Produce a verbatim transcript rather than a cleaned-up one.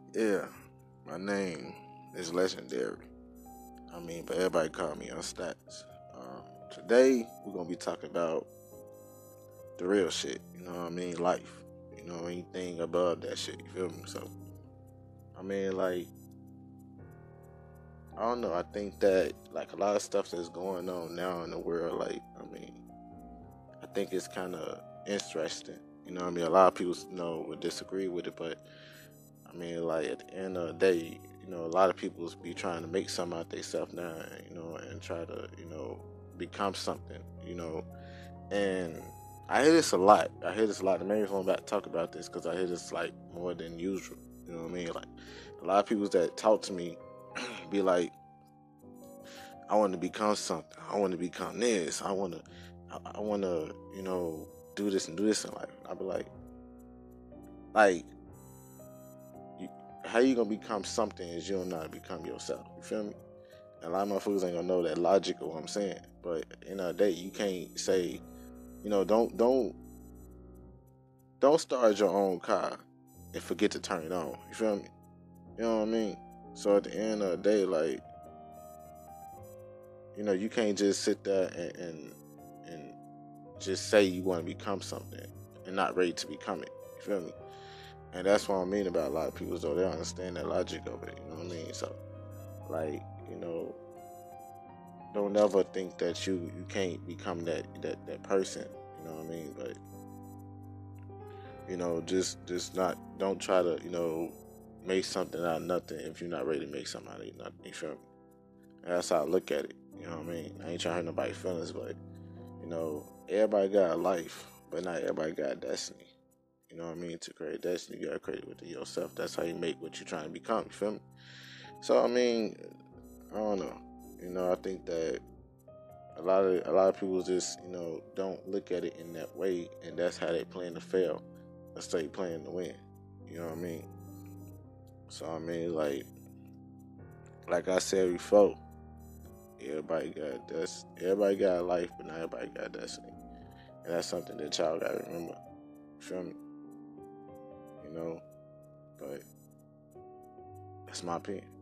Yeah, my name is legendary. I mean, but everybody call me on stats. Um, Today we're gonna be talking about the real shit. You know what I mean? Life. You know anything above that shit. You feel me? So I mean, like I don't know. I think that like a lot of stuff that's going on now in the world. Like I mean, I think it's kind of interesting. You know what I mean? A lot of people you know would disagree with it, but I mean, like at the end of the day, you know, a lot of people be trying to make something out themselves now, you know, and try to, you know, become something, you know. And I hear this a lot. I hear this a lot. And maybe I'm about to talk about this because I hear this like more than usual. You know what I mean? Like a lot of people that talk to me be like, I want to become something. I want to become this. I want to, I, I want to, you know, do this and do this in life. I'll be like, like you, how you gonna become something is you don't know how to become yourself. You feel me? And a lot of motherfuckers ain't gonna know that logic of what I'm saying. But at the end of the day, you can't say, you know, don't don't don't start your own car and forget to turn it on. You feel me? You know what I mean? So at the end of the day, like, you know, you can't just sit there and and, and just say you want to become something and not ready to become it. You feel me? And that's what I mean about a lot of people, though they don't understand the logic of it. You know what I mean? So, like, you know, don't ever think that you you can't become that that that person. You know what I mean? But you know, just just not don't try to you know make something out of nothing if you're not ready to make something out of nothing. You feel me? And that's how I look at it. You know what I mean? I ain't trying to hurt nobody's feelings, but you know, everybody got a life, but not everybody got a destiny. You know what I mean? To create destiny, you gotta create it within yourself. That's how you make what you're trying to become. You feel me? So I mean, I don't know. You know, I think that a lot of a lot of people just you know don't look at it in that way, and that's how they plan to fail instead of playing to win. You know what I mean? So I mean, like like I said before, everybody got that's everybody got a life, but not everybody got destiny, and that's something that y'all gotta remember. You feel me? You know, but that's my opinion.